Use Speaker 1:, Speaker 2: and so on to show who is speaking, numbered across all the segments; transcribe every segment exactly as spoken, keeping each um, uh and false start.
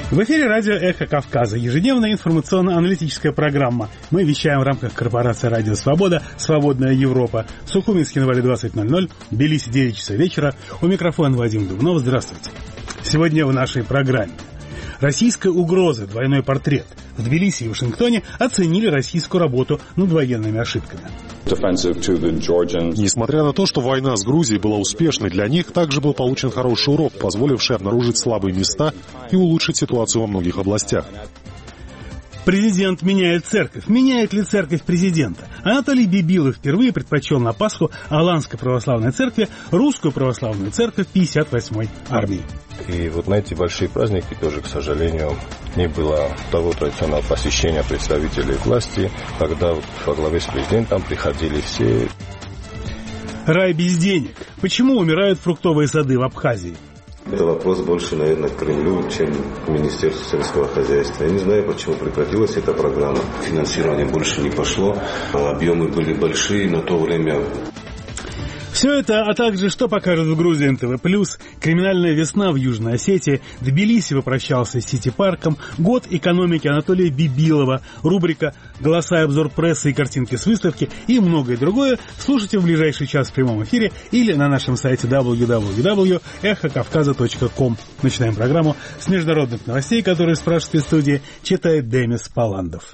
Speaker 1: В эфире радио «Эхо Кавказа», ежедневная информационно-аналитическая программа. Мы вещаем в рамках корпорации «Радио Свобода», «Свободная Европа». Сухуминский на Вале двадцать ноль ноль, Тбилиси девять часов вечера. У микрофона Вадим Дубнов. Здравствуйте. Сегодня в нашей программе. Российская угроза, двойной портрет. В Тбилиси и Вашингтоне оценили российскую работу над военными ошибками.
Speaker 2: Несмотря на то, что война с Грузией была успешной для них, также был получен хороший урок, позволивший обнаружить слабые места и улучшить ситуацию во многих областях.
Speaker 1: Президент меняет церковь. Меняет ли церковь президента? Анатолий Бибилов впервые предпочел на Пасху Аланской православной церкви русскую православную церковь пятьдесят восьмой армии.
Speaker 3: И вот на эти большие праздники тоже, к сожалению, не было того традиционного посещения представителей власти, когда во главе с президентом приходили все.
Speaker 1: Рай без денег. Почему умирают фруктовые сады в Абхазии?
Speaker 4: Это вопрос больше, наверное, к Кремлю, чем к Министерству сельского хозяйства. Я не знаю, почему прекратилась эта программа. Финансирование больше не пошло, объемы были большие на то время.
Speaker 1: Все это, а также что покажет в Грузии эн тэ вэ плюс, криминальная весна в Южной Осетии, Тбилиси попрощался с Сити-парком, год экономики Анатолия Бибилова, рубрика «Голоса и обзор прессы и картинки с выставки» и многое другое слушайте в ближайший час в прямом эфире или на нашем сайте дабл ю дабл ю дабл ю точка эхо кавказа точка ком. Начинаем программу с международных новостей, которые в спрашивающей студии читает Демис Паландов.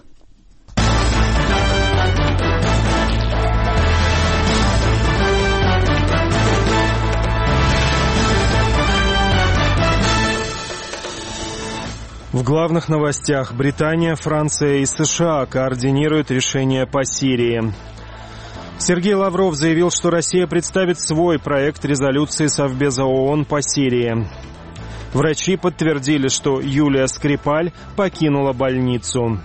Speaker 5: В главных новостях: Британия, Франция и США координируют решение по Сирии. Сергей Лавров заявил, что Россия представит свой проект резолюции Совбеза ООН по Сирии. Врачи подтвердили, что Юлия Скрипаль покинула больницу.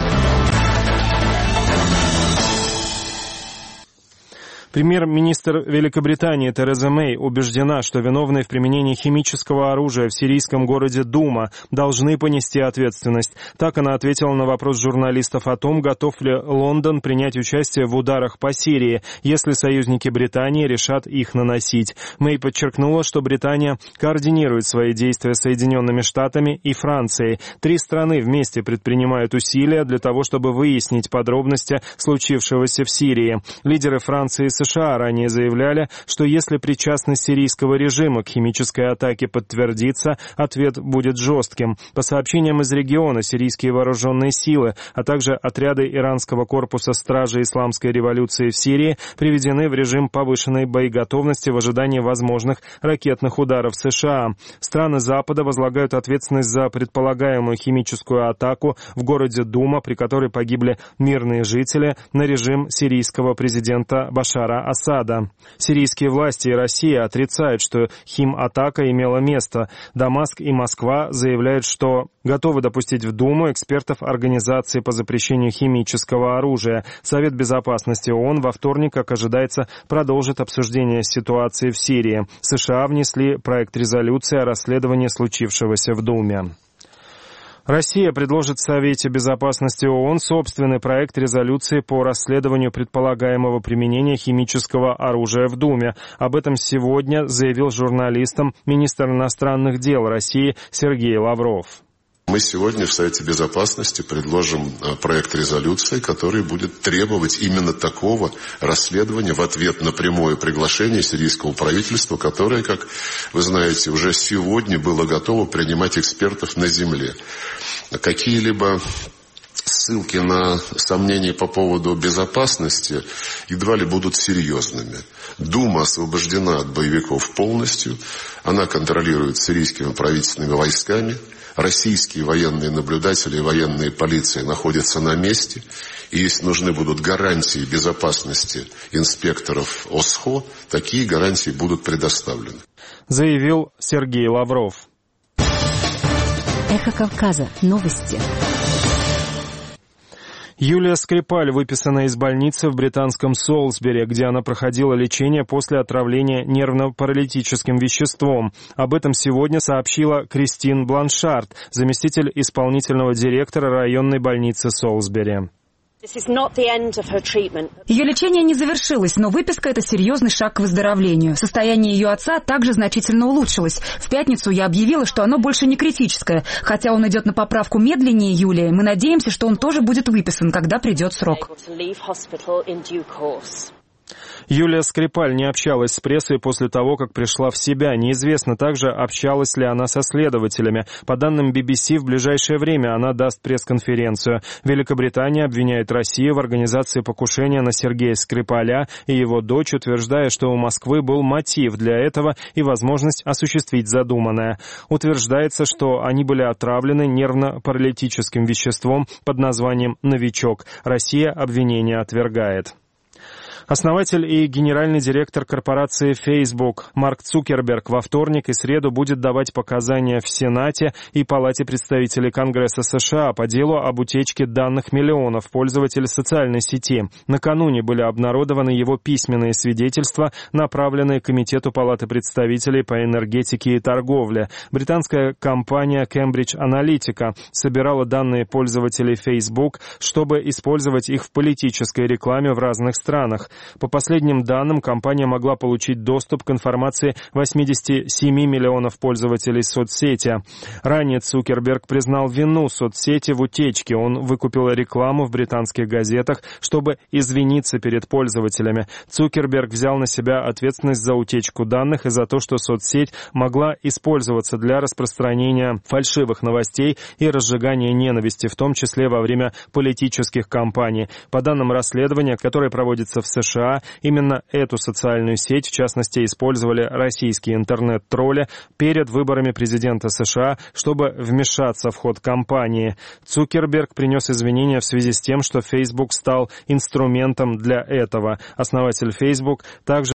Speaker 5: Премьер-министр Великобритании Тереза Мэй убеждена, что виновные в применении химического оружия в сирийском городе Дума должны понести ответственность. Так она ответила на вопрос журналистов о том, готов ли Лондон принять участие в ударах по Сирии, если союзники Британии решат их наносить. Мэй подчеркнула, что Британия координирует свои действия с Соединенными Штатами и Францией. Три страны вместе предпринимают усилия для того, чтобы выяснить подробности случившегося в Сирии. Лидеры Франции и США ранее заявляли, что если причастность сирийского режима к химической атаке подтвердится, ответ будет жестким. По сообщениям из региона, сирийские вооруженные силы, а также отряды иранского корпуса стражи исламской революции в Сирии приведены в режим повышенной боеготовности в ожидании возможных ракетных ударов США. Страны Запада возлагают ответственность за предполагаемую химическую атаку в городе Дума, при которой погибли мирные жители, на режим сирийского президента Башара Асада. Сирийские власти и Россия отрицают, что химатака имела место. Дамаск и Москва заявляют, что готовы допустить в Думу экспертов Организации по запрещению химического оружия. Совет безопасности ООН во вторник, как ожидается, продолжит обсуждение ситуации в Сирии. США внесли проект резолюции о расследовании случившегося в Думе. Россия предложит в Совете безопасности ООН собственный проект резолюции по расследованию предполагаемого применения химического оружия в Думе. Об этом сегодня заявил журналистам министр иностранных дел России Сергей Лавров.
Speaker 6: Мы сегодня в Совете Безопасности предложим проект резолюции, который будет требовать именно такого расследования в ответ на прямое приглашение сирийского правительства, которое, как вы знаете, уже сегодня было готово принимать экспертов на земле. Какие-либо ссылки на сомнения по поводу безопасности едва ли будут серьезными. Дума освобождена от боевиков полностью, она контролирует сирийскими правительственными войсками. Российские военные наблюдатели и военные полиции находятся на месте, и если нужны будут гарантии безопасности инспекторов ОСХО, такие гарантии будут предоставлены.
Speaker 5: Заявил Сергей Лавров.
Speaker 7: Эхо Кавказа. Новости.
Speaker 5: Юлия Скрипаль выписана из больницы в британском Солсбери, где она проходила лечение после отравления нервно-паралитическим веществом. Об этом сегодня сообщила Кристин Бланшард, заместитель исполнительного директора районной больницы Солсбери.
Speaker 7: Ее лечение не завершилось, но выписка – это серьезный шаг к выздоровлению. Состояние ее отца также значительно улучшилось. В пятницу я объявила, что оно больше не критическое. Хотя он идет на поправку медленнее Юлии, мы надеемся, что он тоже будет выписан, когда придет срок.
Speaker 5: Юлия Скрипаль не общалась с прессой после того, как пришла в себя. Неизвестно также, общалась ли она со следователями. По данным би би си, в ближайшее время она даст пресс-конференцию. Великобритания обвиняет Россию в организации покушения на Сергея Скрипаля и его дочь, утверждая, что у Москвы был мотив для этого и возможность осуществить задуманное. Утверждается, что они были отравлены нервно-паралитическим веществом под названием «Новичок». Россия обвинение отвергает. Основатель и генеральный директор корпорации Facebook Марк Цукерберг во вторник и среду будет давать показания в Сенате и Палате представителей Конгресса США по делу об утечке данных миллионов пользователей социальной сети. Накануне были обнародованы его письменные свидетельства, направленные Комитету Палаты представителей по энергетике и торговле. Британская компания Cambridge Analytica собирала данные пользователей Facebook, чтобы использовать их в политической рекламе в разных странах. По последним данным, компания могла получить доступ к информации восемьдесят семь миллионов пользователей соцсети. Ранее Цукерберг признал вину соцсети в утечке. Он выкупил рекламу в британских газетах, чтобы извиниться перед пользователями. Цукерберг взял на себя ответственность за утечку данных и за то, что соцсеть могла использоваться для распространения фальшивых новостей и разжигания ненависти, в том числе во время политических кампаний. По данным расследования, которое проводится в США, именно эту социальную сеть, в частности, использовали российские интернет-тролли перед выборами президента США, чтобы вмешаться в ход кампании. Цукерберг принес извинения в связи с тем, что Facebook стал инструментом для этого. Основатель Facebook также